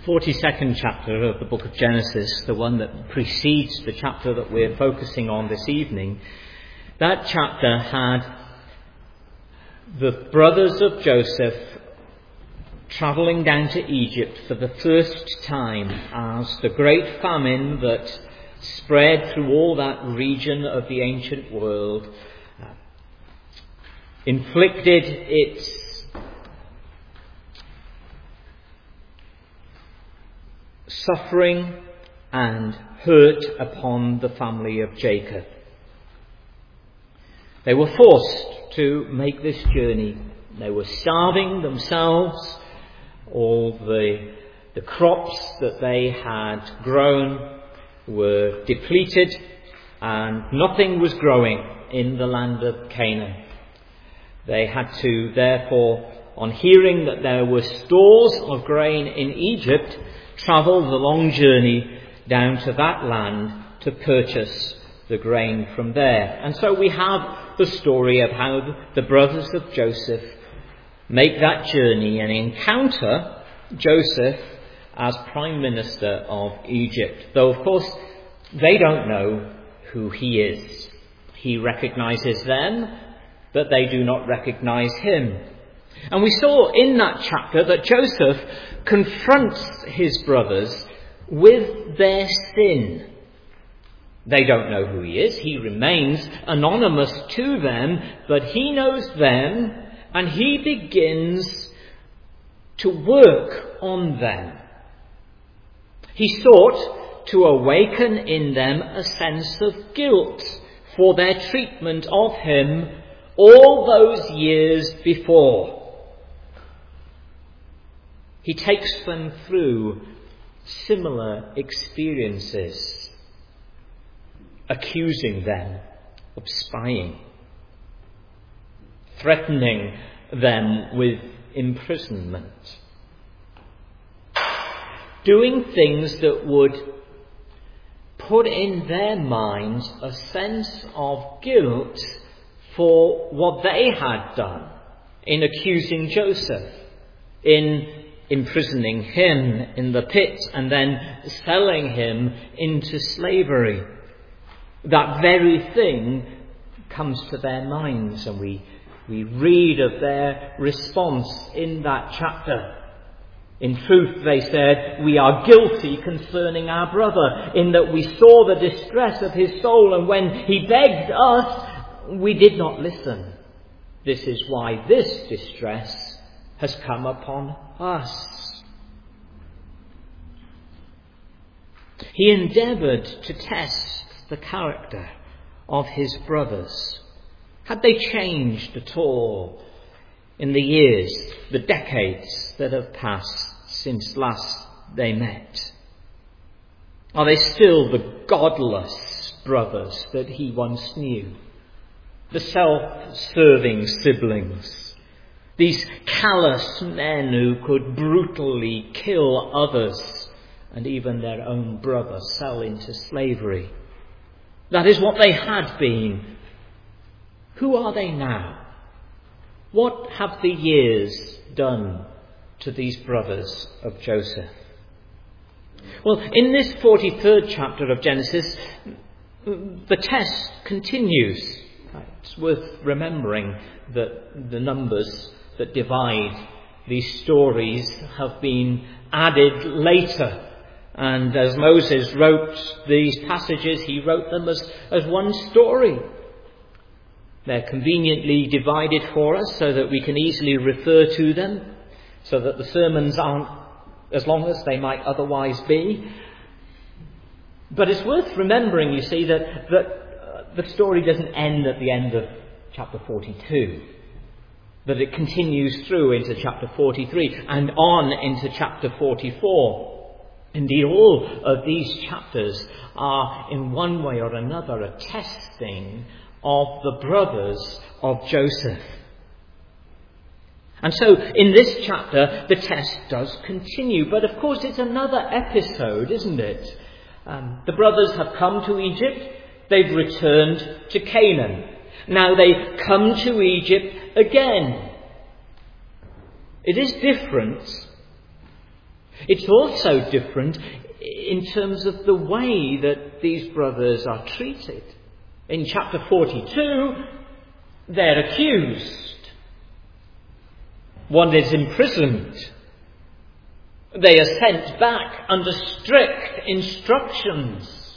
42nd chapter of the book of Genesis, the one that precedes the chapter that we're focusing on this evening, that chapter had the brothers of Joseph travelling down to Egypt for the first time as the great famine that spread through all that region of the ancient world inflicted its suffering and hurt upon the family of Jacob. They were forced to make this journey. They were starving themselves. All the crops that they had grown were depleted, and nothing was growing in the land of Canaan. They had to, therefore, on hearing that there were stores of grain in Egypt, travel the long journey down to that land to purchase the grain from there. And so we have the story of how the brothers of Joseph make that journey and encounter Joseph as Prime Minister of Egypt. Though, of course, they don't know who he is. He recognizes them, but they do not recognize him. And we saw in that chapter that Joseph confronts his brothers with their sin. They don't know who he is. He remains anonymous to them, but he knows them, and he begins to work on them. He sought to awaken in them a sense of guilt for their treatment of him all those years before. He takes them through similar experiences, accusing them of spying, threatening them with imprisonment, doing things that would put in their minds a sense of guilt for what they had done in accusing Joseph, in imprisoning him in the pit and then selling him into slavery. That very thing comes to their minds, and we read of their response in that chapter. In truth, they said, "We are guilty concerning our brother, in that we saw the distress of his soul, and when he begged us, we did not listen. This is why this distress has come upon us." He endeavoured to test the character of his brothers. Had they changed at all in the years, the decades that have passed since last they met? Are they still the godless brothers that he once knew? The self-serving siblings? These callous men who could brutally kill others and even their own brother sell into slavery? That is what they had been. Who are they now? What have the years done to these brothers of Joseph? Well, in this 43rd chapter of Genesis, the test continues. It's worth remembering that the numbers that divide these stories have been added later. And as Moses wrote these passages, he wrote them as one story. They're conveniently divided for us so that we can easily refer to them, so that the sermons aren't as long as they might otherwise be. But it's worth remembering, you see, that the story doesn't end at the end of chapter 42, that it continues through into chapter 43 and on into chapter 44. Indeed, all of these chapters are in one way or another a testing of the brothers of Joseph. And so in this chapter, the test does continue. But of course, it's another episode, isn't it? The brothers have come to Egypt. They've returned to Canaan. Now they come to Egypt again. It is different. It's also different in terms of the way that these brothers are treated. In chapter 42, they're accused. One is imprisoned. They are sent back under strict instructions.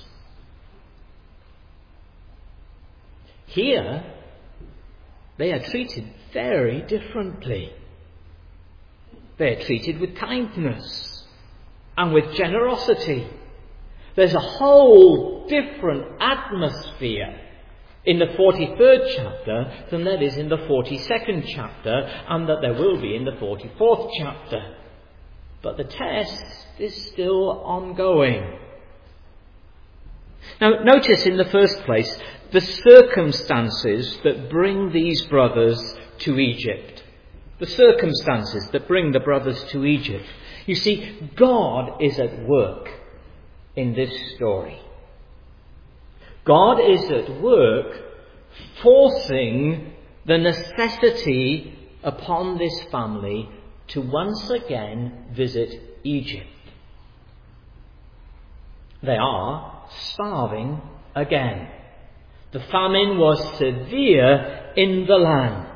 Here, they are treated very differently. They are treated with kindness and with generosity. There's a whole different atmosphere in the 43rd chapter than there is in the 42nd chapter, and that there will be in the 44th chapter. But the test is still ongoing. Now, notice in the first place the circumstances that bring these brothers to Egypt. The circumstances that bring the brothers to Egypt. You see, God is at work in this story. God is at work forcing the necessity upon this family to once again visit Egypt. They are starving again. The famine was severe in the land.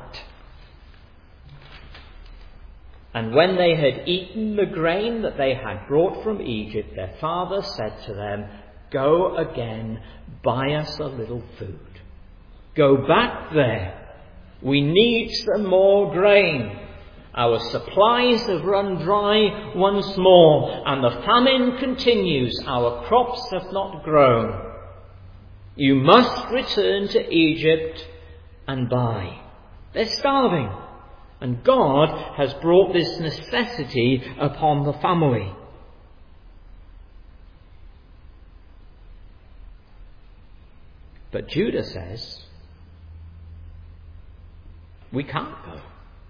And when they had eaten the grain that they had brought from Egypt, their father said to them, "Go again, buy us a little food. Go back there. We need some more grain. Our supplies have run dry once more, and the famine continues. Our crops have not grown. You must return to Egypt and buy." They're starving. And God has brought this necessity upon the family. But Judah says, we can't go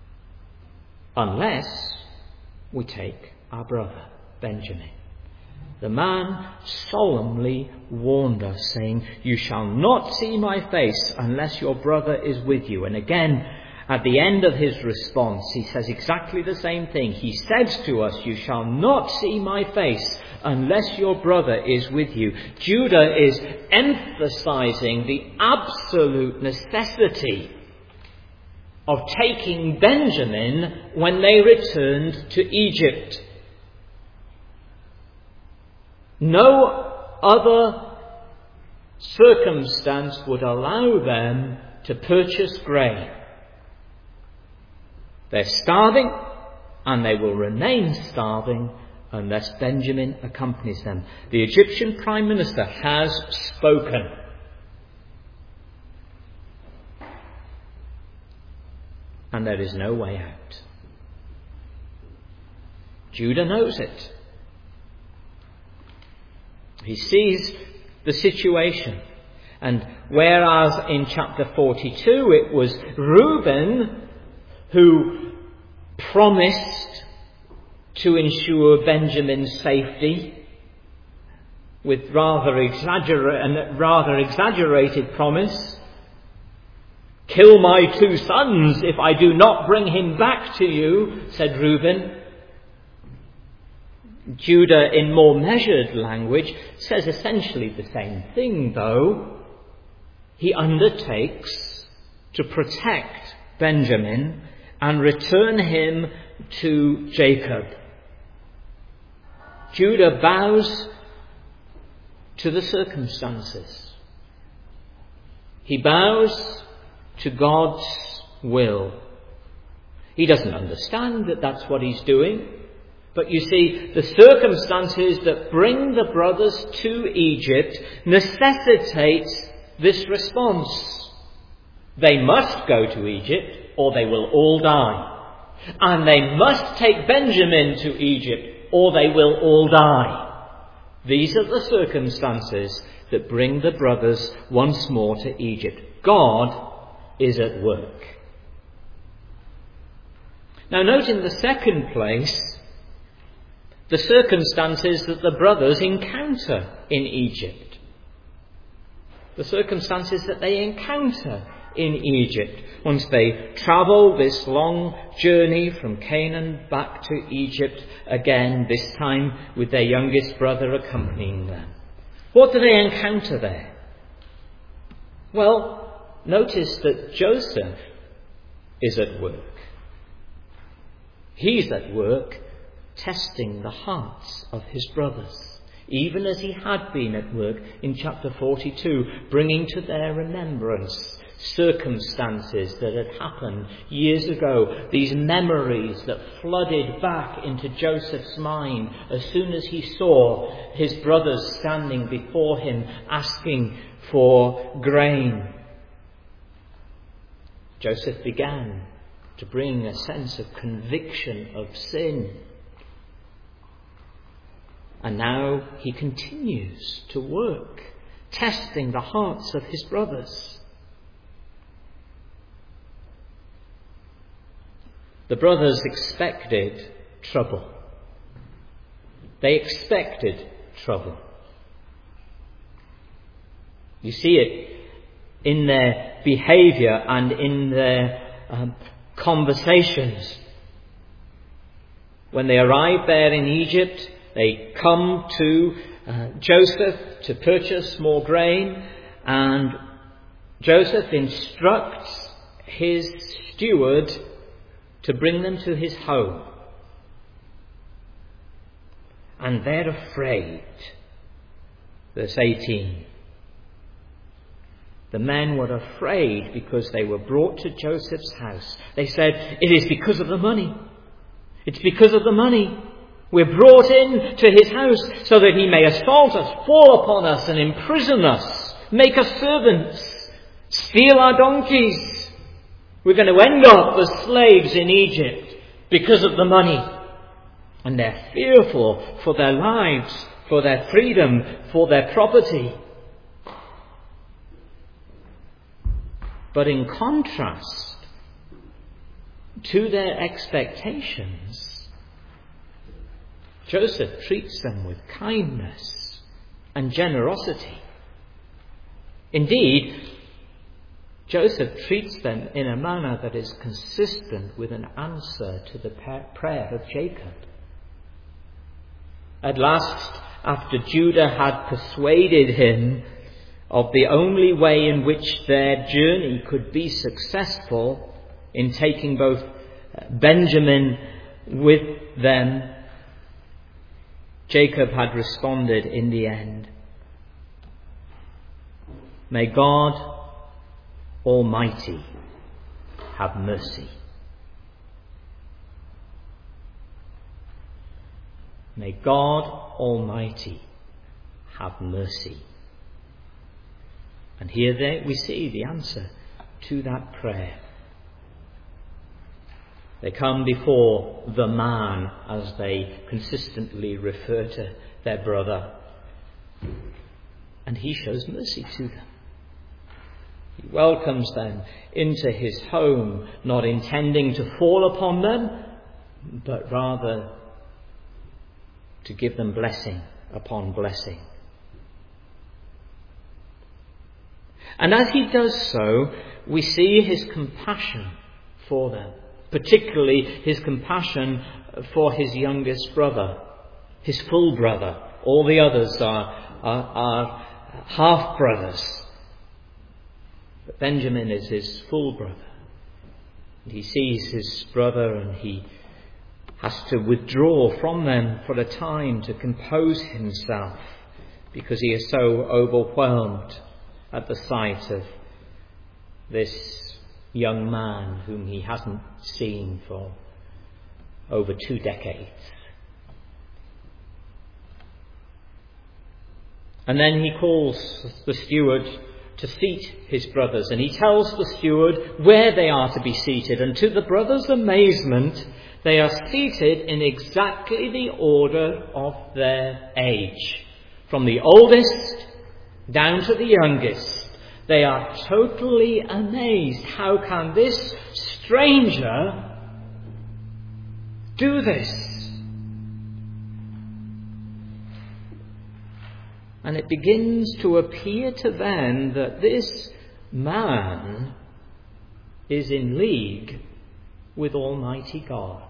unless we take our brother, Benjamin. The man solemnly warned us, saying, "You shall not see my face unless your brother is with you." And again, at the end of his response, he says exactly the same thing. He says to us, "You shall not see my face unless your brother is with you." Judah is emphasizing the absolute necessity of taking Benjamin when they returned to Egypt. No other circumstance would allow them to purchase grain. They're starving, and they will remain starving unless Benjamin accompanies them. The Egyptian Prime Minister has spoken. And there is no way out. Judah knows it. He sees the situation. And whereas in chapter 42 it was Reuben who promised to ensure Benjamin's safety with rather exaggerated promise. "Kill my 2 sons if I do not bring him back to you," said Reuben. Judah, in more measured language, says essentially the same thing, though. He undertakes to protect Benjamin and return him to Jacob. Judah bows to the circumstances. He bows to God's will. He doesn't understand that that's what he's doing. But you see, the circumstances that bring the brothers to Egypt necessitates this response. They must go to Egypt or they will all die. And they must take Benjamin to Egypt or they will all die. These are the circumstances that bring the brothers once more to Egypt. God is at work. Now note in the second place the circumstances that the brothers encounter in Egypt. The circumstances that they encounter in Egypt. Once they travel this long journey from Canaan back to Egypt again, this time with their youngest brother accompanying them. What do they encounter there? Well, notice that Joseph is at work. He's at work testing the hearts of his brothers, even as he had been at work in chapter 42, bringing to their remembrance circumstances that had happened years ago, these memories that flooded back into Joseph's mind as soon as he saw his brothers standing before him asking for grain. Joseph began to bring a sense of conviction of sin. And now he continues to work, testing the hearts of his brothers. The brothers expected trouble. They expected trouble. You see it in their behavior and in their conversations. When they arrive there in Egypt, they come to Joseph to purchase more grain, and Joseph instructs his steward to bring them to his home. And they're afraid. Verse 18. The men were afraid because they were brought to Joseph's house. They said, "It is because of the money. It's because of the money. We're brought in to his house so that he may assault us, fall upon us and imprison us, make us servants, steal our donkeys. We're going to end up as slaves in Egypt because of the money." And they're fearful for their lives, for their freedom, for their property. But in contrast to their expectations, Joseph treats them with kindness and generosity. Indeed, Joseph treats them in a manner that is consistent with an answer to the prayer of Jacob. At last, after Judah had persuaded him of the only way in which their journey could be successful in taking both Benjamin with them, Jacob had responded in the end, "May God Almighty have mercy." May God Almighty have mercy. And here we see the answer to that prayer. They come before the man, as they consistently refer to their brother, and he shows mercy to them. He welcomes them into his home, not intending to fall upon them, but rather to give them blessing upon blessing. And as he does so, we see his compassion for them, particularly his compassion for his youngest brother, his full brother. All the others are half-brothers. But Benjamin is his full brother. And he sees his brother and he has to withdraw from them for a time to compose himself because he is so overwhelmed at the sight of this young man whom he hasn't seen for over 2 decades. And then he calls the steward to seat his brothers, and he tells the steward where they are to be seated, and to the brothers' amazement, they are seated in exactly the order of their age, from the oldest down to the youngest. They are totally amazed. How can this stranger do this? And it begins to appear to them that this man is in league with Almighty God.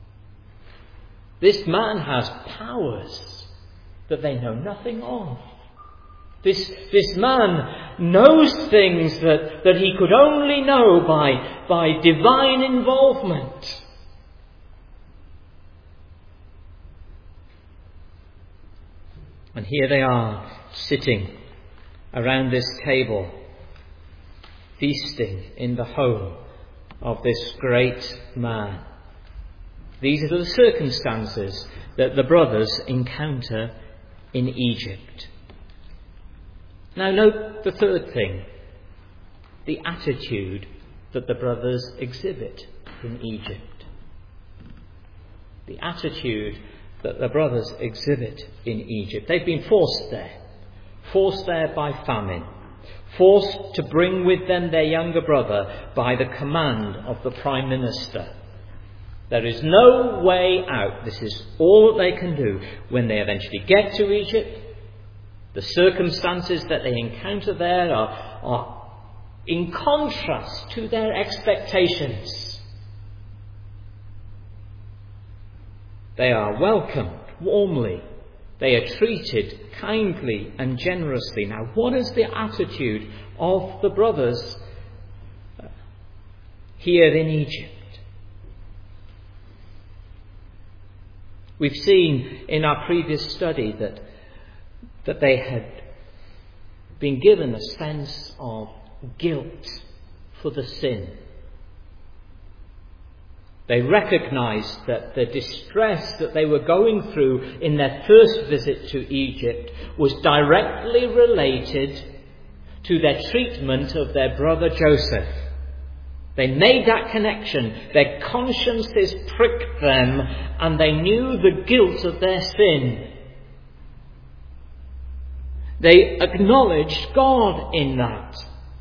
This man has powers that they know nothing of. This man knows things that he could only know by divine involvement. And here they are, sitting around this table, feasting in the home of this great man. These are the circumstances that the brothers encounter in Egypt. Now note the third thing, the attitude that the brothers exhibit in Egypt. The attitude that the brothers exhibit in Egypt. They've been forced there by famine, forced to bring with them their younger brother by the command of the Prime Minister. There is no way out. This is all that they can do. When they eventually get to Egypt, the circumstances that they encounter there are in contrast to their expectations. They are welcomed warmly. They are treated kindly and generously. Now, what is the attitude of the brothers here in Egypt? We've seen in our previous study that they had been given a sense of guilt for the sin. They recognized that the distress that they were going through in their first visit to Egypt was directly related to their treatment of their brother Joseph. They made that connection. Their consciences pricked them, and they knew the guilt of their sin. They acknowledged God in that.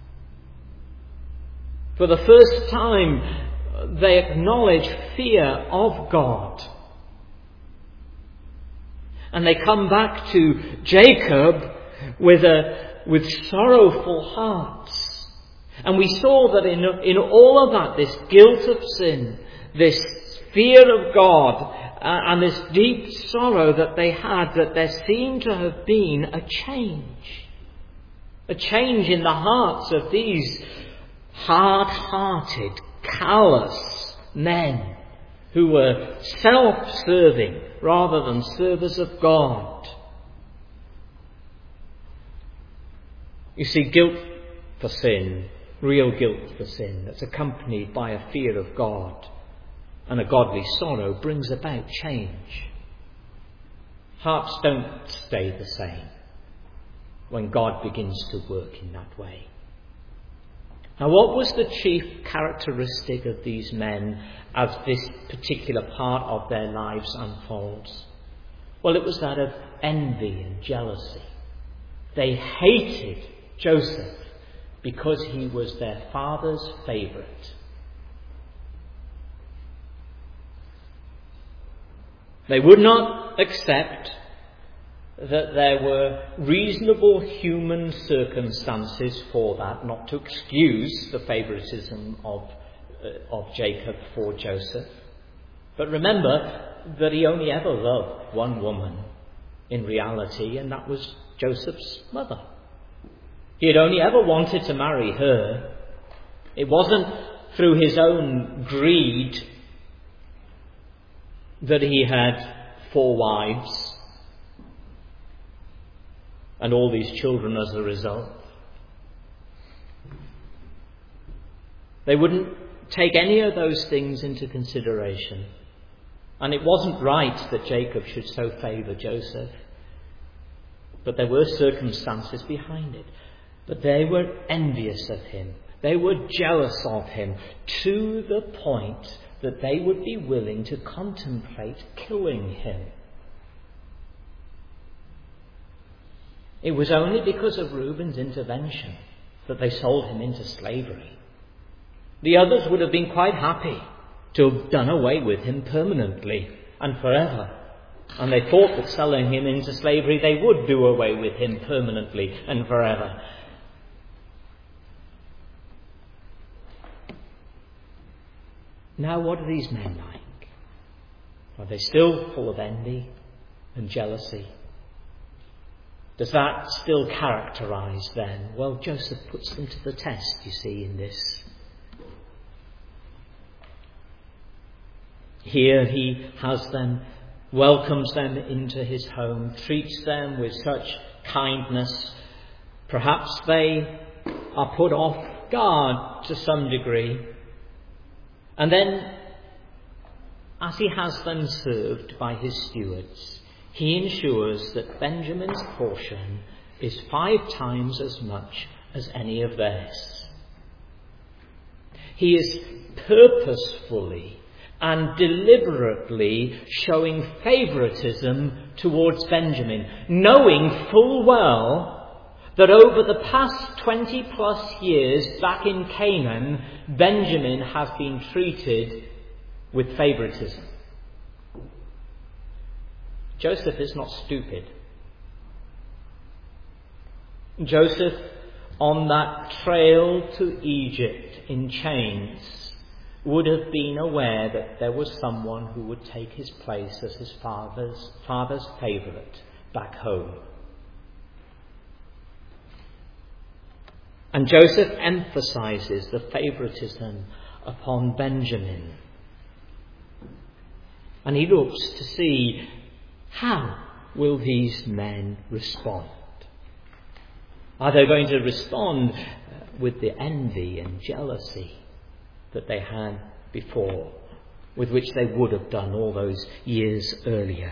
For the first time, they acknowledge fear of God. And they come back to Jacob with sorrowful hearts. And we saw that in all of that, this guilt of sin, this fear of God, and this deep sorrow that they had, that there seemed to have been a change in the hearts of these hard-hearted, callous men who were self-serving rather than servers of God. You see, guilt for sin, real guilt for sin, that's accompanied by a fear of God and a godly sorrow, brings about change. Hearts don't stay the same when God begins to work in that way. Now, what was the chief characteristic of these men as this particular part of their lives unfolds? Well, it was that of envy and jealousy. They hated Joseph because he was their father's favourite. They would not accept that there were reasonable human circumstances for that, not to excuse the favouritism of Jacob for Joseph. But remember that he only ever loved one woman in reality, and that was Joseph's mother. He had only ever wanted to marry her. It wasn't through his own greed that he had 4 wives and all these children as a result. They wouldn't take any of those things into consideration. And it wasn't right that Jacob should so favour Joseph. But there were circumstances behind it. But they were envious of him. They were jealous of him to the point that they would be willing to contemplate killing him. It was only because of Reuben's intervention that they sold him into slavery. The others would have been quite happy to have done away with him permanently and forever. And they thought that selling him into slavery, they would do away with him permanently and forever. Now, what are these men like? Are they still full of envy and jealousy? Does that still characterize them? Well, Joseph puts them to the test, you see, in this. Here he has them, welcomes them into his home, treats them with such kindness. Perhaps they are put off guard to some degree. And then, as he has them served by his stewards, he ensures that Benjamin's portion is 5 times as much as any of theirs. He is purposefully and deliberately showing favouritism towards Benjamin, knowing full well that over the past 20 plus years back in Canaan, Benjamin has been treated with favouritism. Joseph is not stupid. Joseph, on that trail to Egypt in chains, would have been aware that there was someone who would take his place as his father's favourite back home. And Joseph emphasises the favouritism upon Benjamin. And he looks to see, how will these men respond? Are they going to respond with the envy and jealousy that they had before, with which they would have done all those years earlier?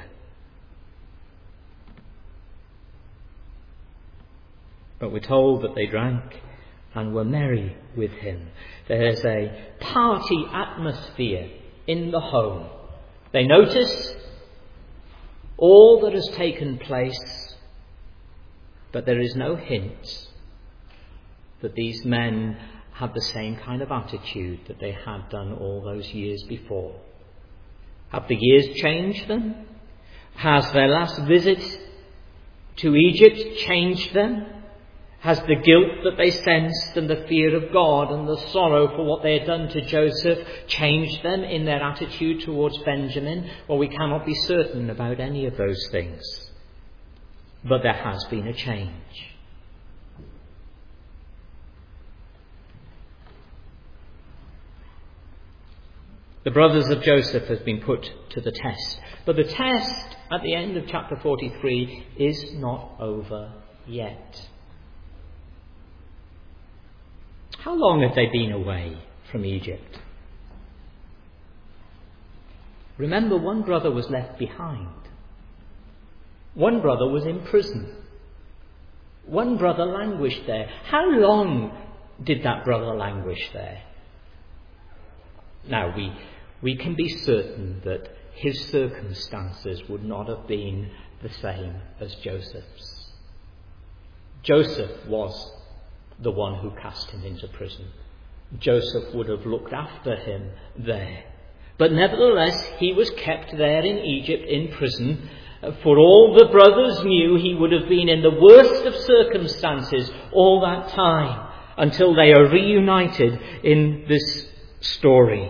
But we're told that they drank and were merry with him. There's a party atmosphere in the home. They notice all that has taken place, but there is no hint that these men have the same kind of attitude that they had done all those years before. Have the years changed them? Has their last visit to Egypt changed them? Has the guilt that they sensed and the fear of God and the sorrow for what they had done to Joseph changed them in their attitude towards Benjamin? Well, we cannot be certain about any of those things. But there has been a change. The brothers of Joseph have been put to the test. But the test at the end of chapter 43 is not over yet. How long have they been away from Egypt? Remember, one brother was left behind. One brother was in prison. One brother languished there. How long did that brother languish there? Now, we can be certain that his circumstances would not have been the same as Joseph's. Joseph was the one who cast him into prison. Joseph would have looked after him there. But nevertheless, he was kept there in Egypt in prison. For all the brothers knew, he would have been in the worst of circumstances all that time until they are reunited in this story.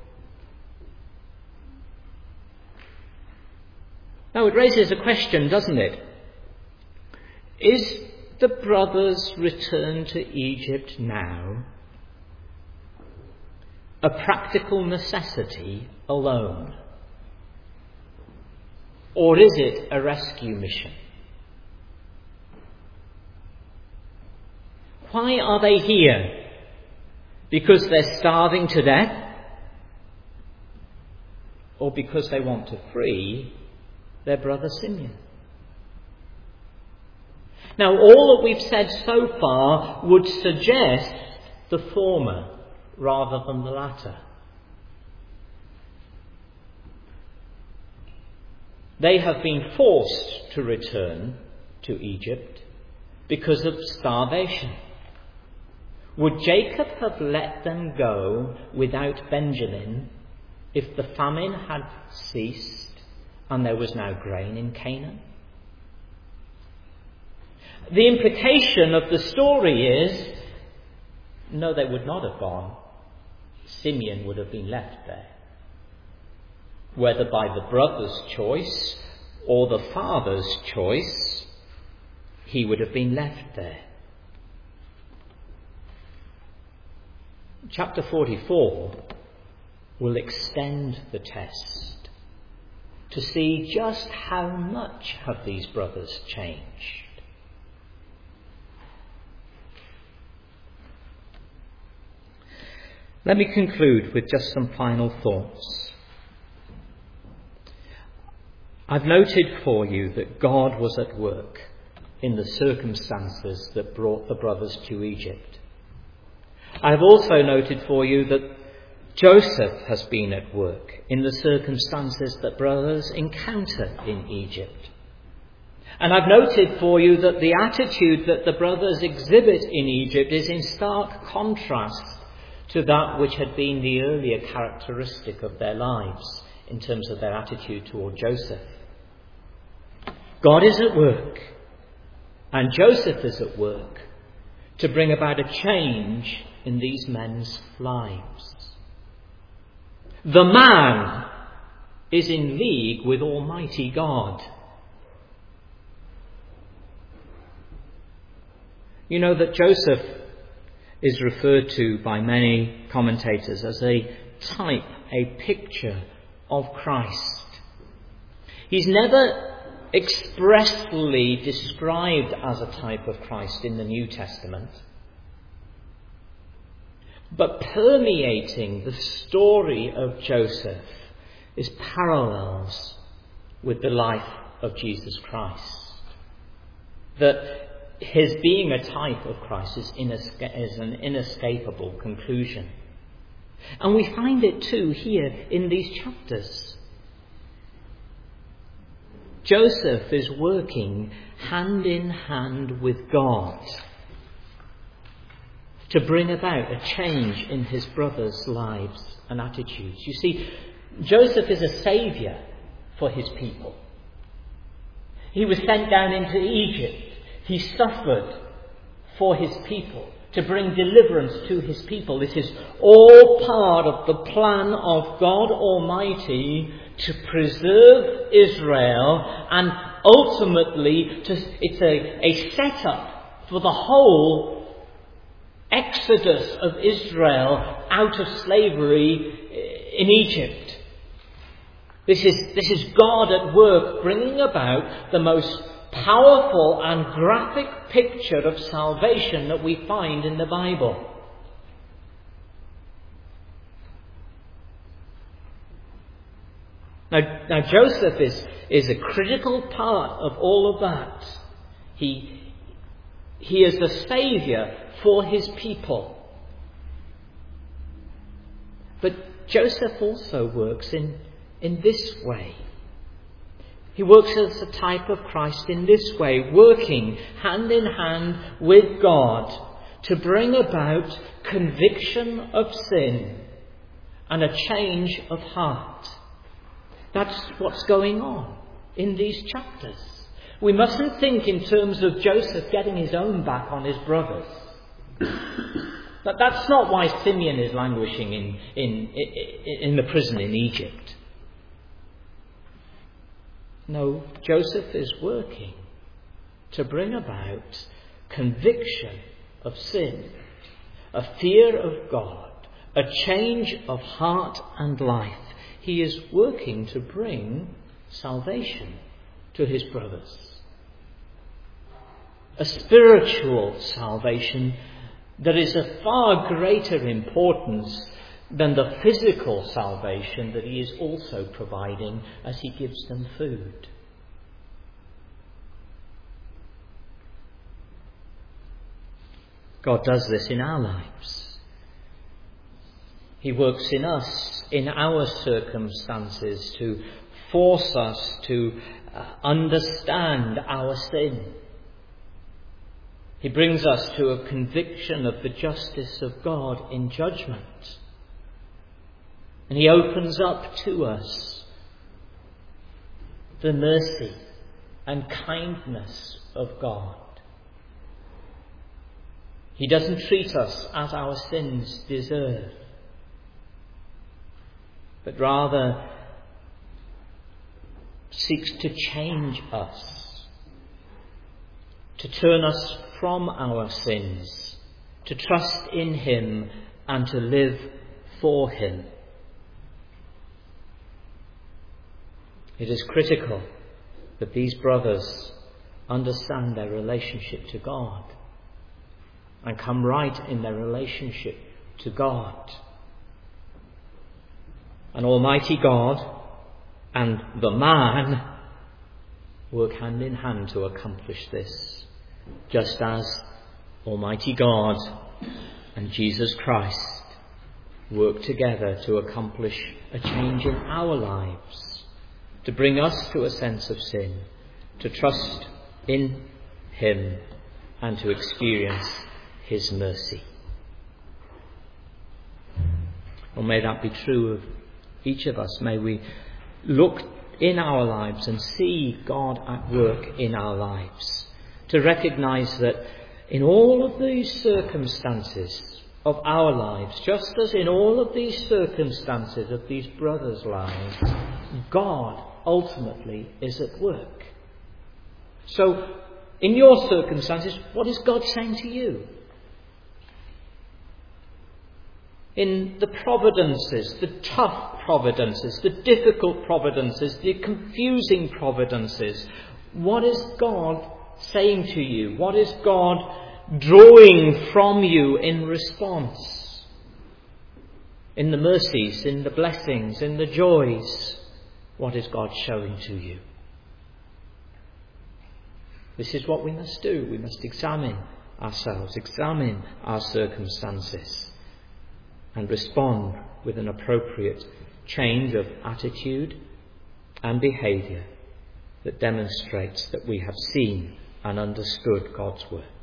Now it raises a question, doesn't it? Is the brothers' return to Egypt now a practical necessity alone? Or is it a rescue mission? Why are they here? Because they're starving to death? Or because they want to free their brother Simeon? Now, all that we've said so far would suggest the former rather than the latter. They have been forced to return to Egypt because of starvation. Would Jacob have let them go without Benjamin if the famine had ceased and there was now grain in Canaan? The implication of the story is, no, they would not have gone. Simeon would have been left there. Whether by the brother's choice or the father's choice, he would have been left there. Chapter 44 will extend the test to see just how much have these brothers changed. Let me conclude with just some final thoughts. I've noted for you that God was at work in the circumstances that brought the brothers to Egypt. I've also noted for you that Joseph has been at work in the circumstances that brothers encounter in Egypt. And I've noted for you that the attitude that the brothers exhibit in Egypt is in stark contrast to that which had been the earlier characteristic of their lives in terms of their attitude toward Joseph. God is at work, and Joseph is at work to bring about a change in these men's lives. The man is in league with Almighty God. You know that Joseph is referred to by many commentators as a type, a picture of Christ. He's never expressly described as a type of Christ in the New Testament, but permeating the story of Joseph is parallels with the life of Jesus Christ. That his being a type of Christ is an inescapable conclusion. And we find it too here in these chapters. Joseph is working hand in hand with God to bring about a change in his brothers' lives and attitudes. You see, Joseph is a saviour for his people. He was sent down into Egypt. He suffered for his people to bring deliverance to his people. This is all part of the plan of God Almighty to preserve Israel, and ultimately it's a setup for the whole exodus of Israel out of slavery in Egypt. This is God at work bringing about the most powerful and graphic picture of salvation that we find in the Bible. Now Joseph is a critical part of all of that. He is the saviour for his people. But Joseph also works in this way. He works as a type of Christ in this way, working hand in hand with God to bring about conviction of sin and a change of heart. That's what's going on in these chapters. We mustn't think in terms of Joseph getting his own back on his brothers. But that's not why Simeon is languishing in the prison in Egypt. No, Joseph is working to bring about conviction of sin, a fear of God, a change of heart and life. He is working to bring salvation to his brothers. A spiritual salvation that is of far greater importance than the physical salvation that he is also providing as he gives them food. God does this in our lives. He works in us, in our circumstances, to force us to understand our sin. He brings us to a conviction of the justice of God in judgment. And he opens up to us the mercy and kindness of God. He doesn't treat us as our sins deserve. but rather seeks to change us, to turn us from our sins, to trust in him and to live for him. It is critical that these brothers understand their relationship to God and come right in their relationship to God. And Almighty God and the man work hand in hand to accomplish this, just as Almighty God and Jesus Christ work together to accomplish a change in our lives, to bring us to a sense of sin, to trust in him and to experience his mercy. Well, may that be true of each of us. May we look in our lives and see God at work in our lives, to recognise that in all of these circumstances of our lives, just as in all of these circumstances of these brothers' lives, God ultimately is at work. So, in your circumstances, what is God saying to you? In the providences, the tough providences, the difficult providences, the confusing providences, what is God saying to you? What is God drawing from you in response? In the mercies, in the blessings, in the joys, what is God showing to you? This is what we must do. We must examine ourselves, examine our circumstances, and respond with an appropriate change of attitude and behaviour that demonstrates that we have seen and understood God's work.